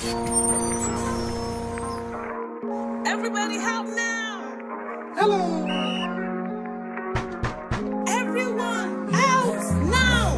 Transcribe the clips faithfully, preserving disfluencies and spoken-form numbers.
Everybody help now! Hello! Everyone out now!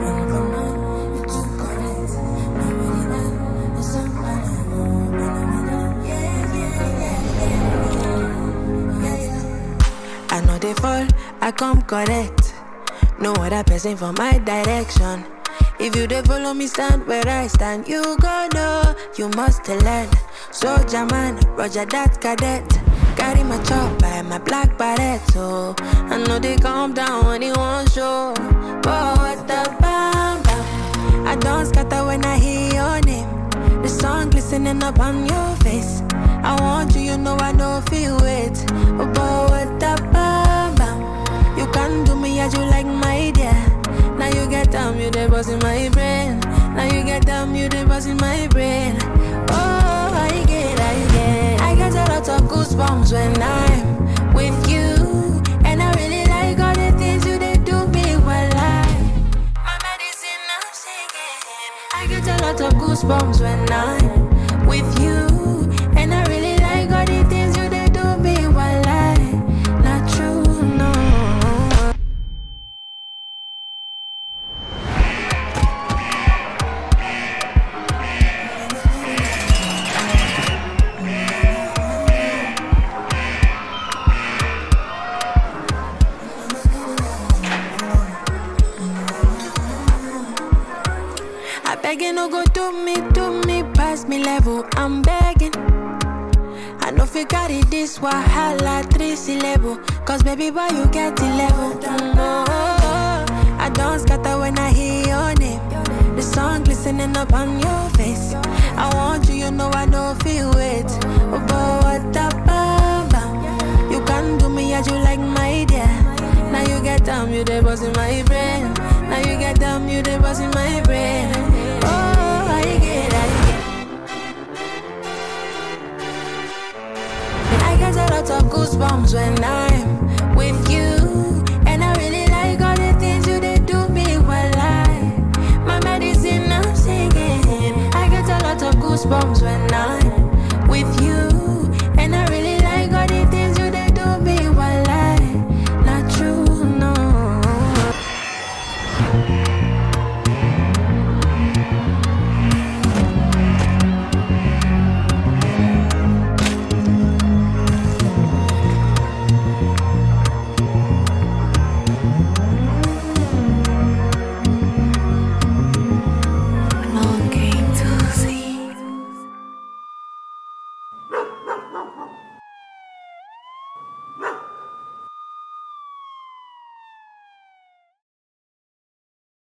I know they fall, I come correct. No other person for my direction. If you dey follow me, stand where I stand. You go know, you must learn. Soldier man, Roger that cadet. Carry my chop by my black barrette. So I know they calm down when he won't show. But what the bam bam, I don't scatter when I hear your name. The song glistening up on your face. I want you, you know I know feel it. But what the bam bam, you can do me as you like, my dear. Now you get down, you dey bust in my brain. Now you get down, you dey bust in my brain. Oh, I get, I get I get a lot of goosebumps when I'm with you. And I really like all the things you dey do me while I my medicine I'm singing. I get a lot of goosebumps when I'm with you. And I really like all the things you dey do me while I not true, no. Begging no go do me, do me, pass me level, I'm begging. I know if you got it this wahala, three syllable. Cause baby boy you get the level. No, I don't scatter when I hear your name. The song glistening up on your face. I want you, you know I know feel it. But what the bam bam, you can do me as you like, my dear. Now you get down, you dey bust in my brain. Now you get down, you dey bust in my brain. Oh, I get, I get I get a lot of goosebumps when I'm with you. And I really like all the things you dey do me while I my medicine I'm singing. I get a lot of goosebumps when I'm with you.